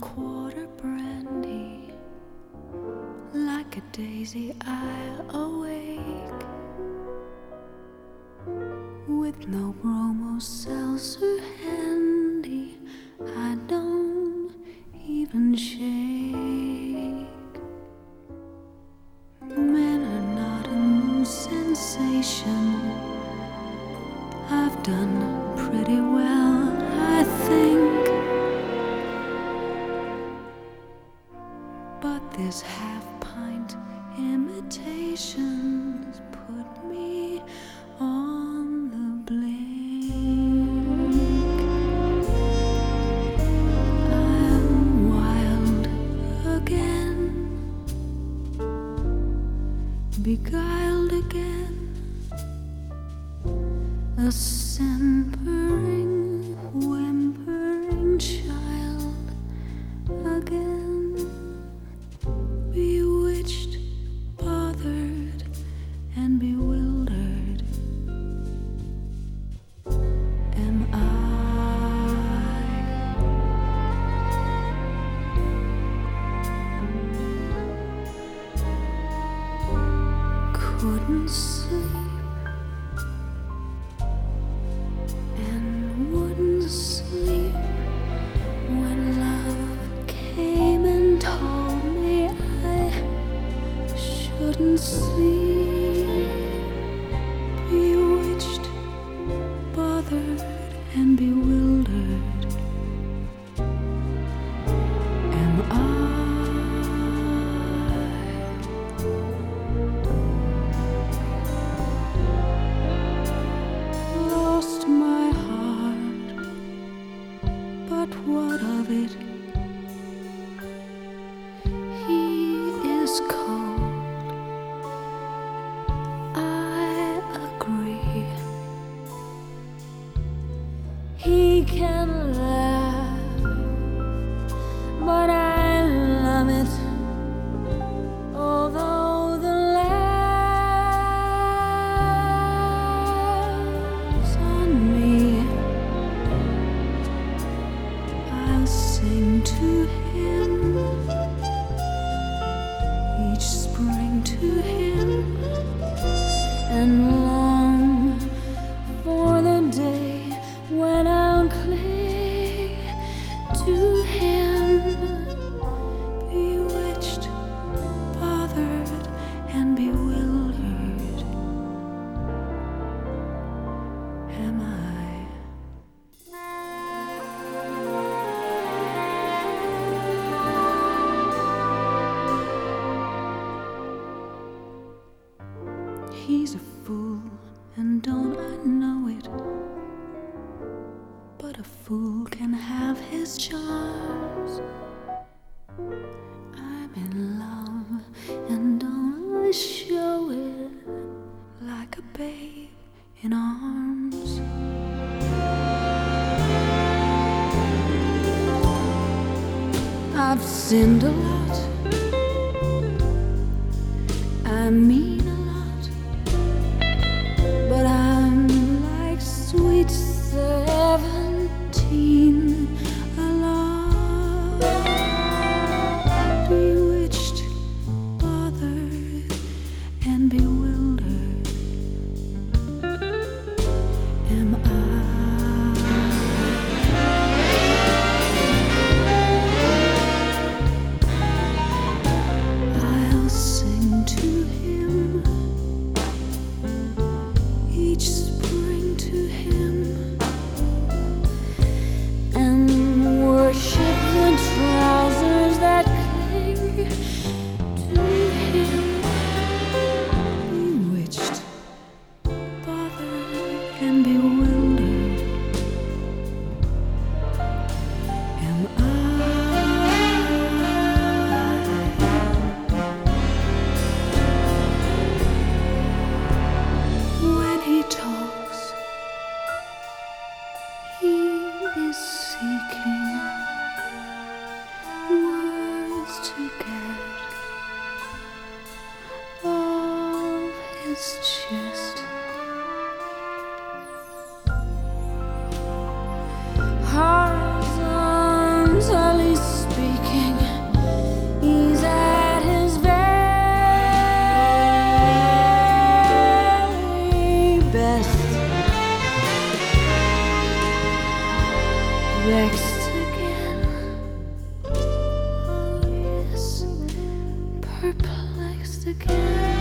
quarter brandy, like a daisy I awake, with no bromo seltzer handy, I don't even shake. Men are not a new sensation, I've done pretty well, I think. But this half-pint imitations put me on the blink. I'm wild again, beguiled again, a simpering, whimpering child again. Bewitched, bothered, and bewildered am I. Couldn't sleep and wouldn't sleep when love came and told me couldn't sleep. Bewitched, bothered, and bewildered am I. Lost my heart, but what of it? He is cold, he can laugh, but I love it. Although the laughs on me, I'll sing to him each spring, to him, and long for the day when I'll cling to him. Bewitched, bothered, and bewildered am I. He's a fool, and don't I know it? But a fool can have his charms. I'm in love, and don't I show it like a babe in arms? I've sinned a lot, I mean a lot, but I'm like sweet 17, alive, bewitched, bothered, and bewildered am I. I'll sing to him each spring, to him, and worship the trousers that cling to him. Bewitched, bothered, and bewildered am I. When he talks, he is seeking words to get off his chest. Horizontally speaking, perplexed again.